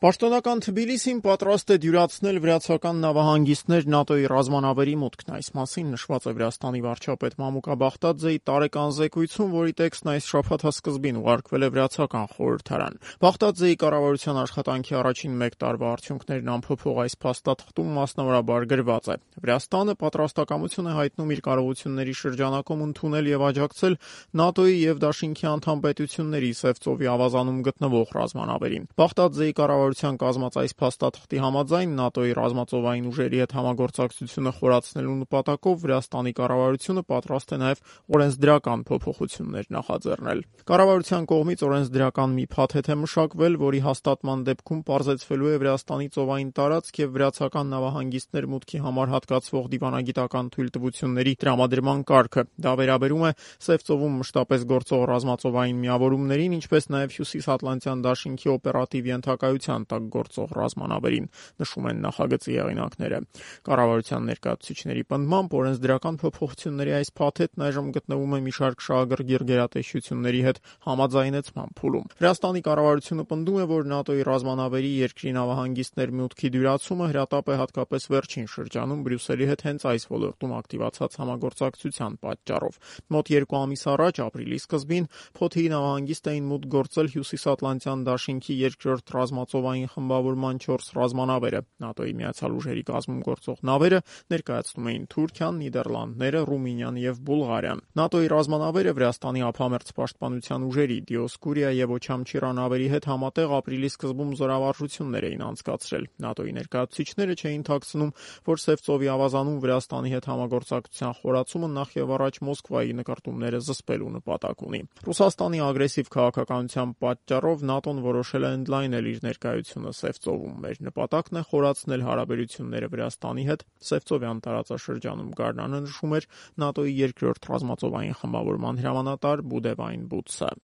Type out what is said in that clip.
Պաշտոնական Թբիլիսին պատրաստ է դյուրացնել վրացական նավահանգիստներ ՆԱՏՕ-ի ռազմանավերի մուտքն։ Այս մասին նշված է Վրաստանի վարչապետ Մամուկա Բաղդաձեի տարեկան զեկույցում, որի տեքստն այս շաբաթ սկզբին ուղարկվել է վրացական խորհրդարան։ Բաղդաձեի կառավարության աշխատանքի առաջին մեկ տարվա արդյունքներն ամփոփող այս փաստաթղթում մասնավորաբար գրված է. Վրաստանը պատրաստակամություն է հայտնում իր կարողությունների շրջանակում ընդունել եւ աջակցել ՆԱՏՕ-ի եւ Դաշինքի անդամ պետությունների Սև ծովի ավազանում գտնվող ռազմանավերին։ Բաղդաձեի կառավարության կազմած այս փաստաթղթի համաձայն ՆԱՏՕ-ի ռազմածովային ուժերի հետ համագործակցությունը խորացնելու նպատակով Վրաստանի կառավարությունը պատրաստ է նաև օրենսդրական փոփոխություններ նախաձեռնել։ Կառավարության կողմից օրենսդրական մի փաթեթ է մշակվել, որի հաստատման դեպքում պարզեցվելու է Վրաստանի ծովային տարածք եւ վրացական նավահանգիստներ մուտքի համար հատկացվող դիվանագիտական թույլտվությունների տրամադրման կարգը։ Դա վերաբերում է Սև ծովում մշտապես գործող ռազմածովային միավորումներին, ինչպես նաև Հյուսիսատլանտյան դաշինքի օպերատիվ ենթակայության տակ գործող ռազմանավերին, նշում են նախագծի հեղինակները։ Կառավարության ներկայացուցիչների պնդմամբ օրենսդրական փոփոխությունների այս փաթեթն այժմ գտնվում է մի շարք շահագրգիռ գերատեսչությունների հետ համաձայնեցման փուլում։ Վրաստանի կառավարությունը պնդում է, որ ՆԱՏՕ-ի ռազմանավերի երկրի նավահանգիստներ մուտքի դյուրացումը հրատապ է հատկապես վերջին շրջանում Բրյուսելի հետ հենց այս ոլորտում ակտիվացած համագործակցության պատճառով։ Մոտ 2 ամիս առաջ, ապրիլի սկզբին, Փոթիի նավահանգիստ էին մուտք գործել Հյուսիսատլանտյան դաշինքի երկրորդ ռազմածովային խմբավորման 4 ռազմանավերը։ ՆԱՏՕ-ի միացյալ ուժերի կազմում գործող նավերը ներկայացնում էին Թուրքիան, Նիդերլանդները, Ռումինիան եւ Բուլղարիան։ ՆԱՏՕ-ի ռազմանավերը Վրաստանի ափամերձ պաշտպանության ուժերի Դիոսկուրիա եւ Օչամչիրա նավերի հետ համատեղ ապրիլի սկզբում զորավարժություններ էին անցկացրել։ ՆԱՏՕ-ի ներկայացուցիչները չէին թաքցնում, որ Սև ծովի ավազանում Վրաստանի հետ համագործակցության խորացումը նախ եւ առաջ Մոսկվայի նկարտումները զսպելու նպատակ ունի։ Ռուսաստանի ագրեսիվ քաղաքականության պատճառով ՆԱՏՕ-ն որոշել է ընդլայնել իր ներկայությունը Սև ծովում։ Մեր նպատակն է խորացնել հարաբերությունները Վրաստանի հետ Սևծովյան տարածաշրջանում, Գարնանը նշում էր ՆԱՏՕ-ի երկրորդ ռազմածովային խմբավորման հրամանատար Բուդևայն Բուտսը։